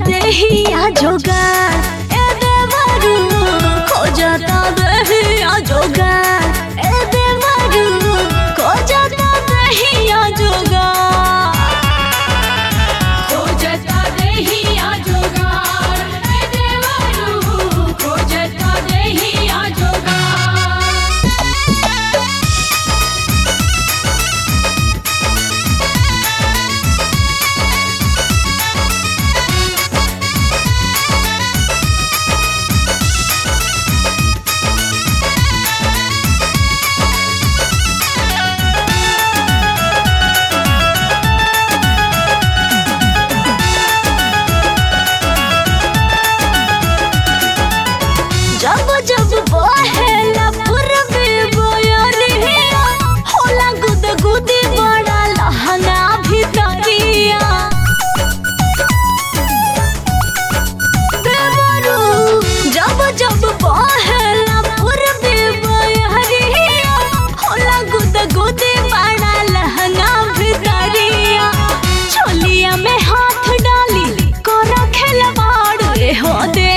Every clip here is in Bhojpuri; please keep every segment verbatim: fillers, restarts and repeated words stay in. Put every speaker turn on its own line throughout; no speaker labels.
देहिया जोगार ए देवरू खोजता देहिया जोगार ए देवरू खोजता देहिया जोगार
खोजता देहिया जोगार ए देवरू खोजता देहिया जोगार
जब जब बहेला पूर्वी बयरिया होला गुदगुदी बड़ा लहंगा भितरिया देवरू जब जब बहेला पूर्वी बयरिया होला गुदगुदी बड़ा लहंगा भितरिया छोलिया में हाथ डाली कर खेलवाड़ रे हो दे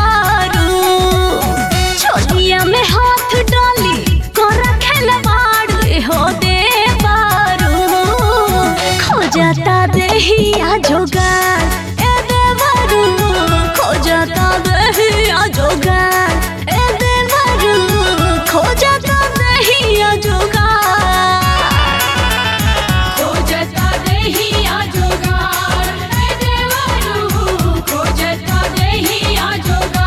में हाथ डाली कर खेलवाड़ हो दे बारू खोजता देहिया जोगार ए देवरू खोजता देहिया जोगार ए देवरू खोजता देहिया जोगार
खोजता देहिया जोगार ए देवरू खोजता देहिया जोगार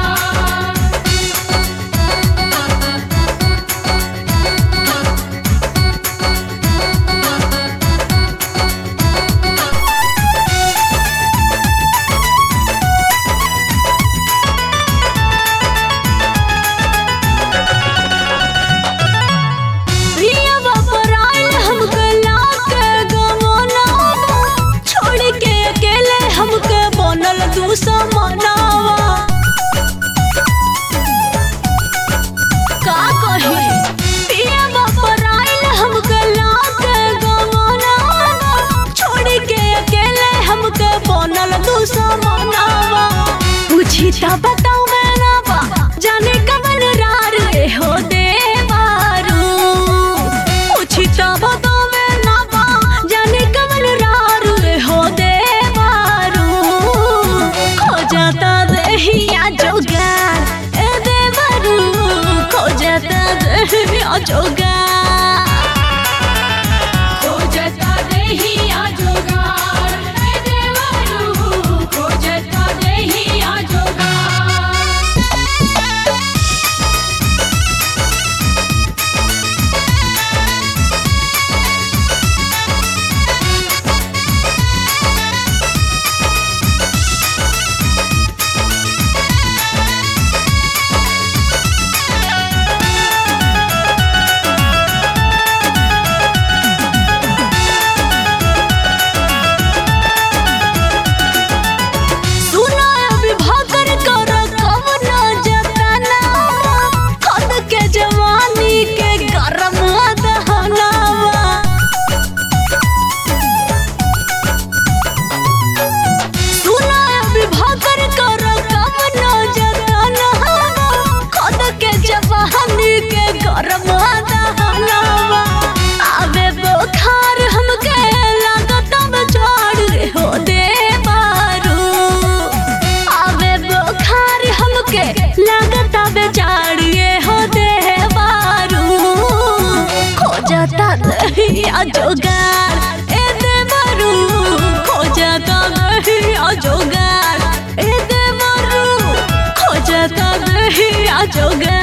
मनावा का कही पिया बपराइल हमके लाके गवनावा छोड़ के अकेले हमके बनल दुश्मनावा पूछी त बताऊ मैं ना बा जाने कवन रार रे हो दे बारू पूछी त बताऊ मैं ना बा जाने कवन रार रे हो दे खोजता देहिया जोगार ए देवरू खोजता देहिया जोगार
खोजता देहिया जोगार ए देवरू खोजता देहिया जोगार आवे बुखार हमके लागत बेचार रे हो दे बारू आवे बुखार हमके लागत बेचार ये हो दे बारू खोजता देहिया जोगार ए देवरू खोजता देहिया जोगार ए देवरू खोजता देहिया जोगार।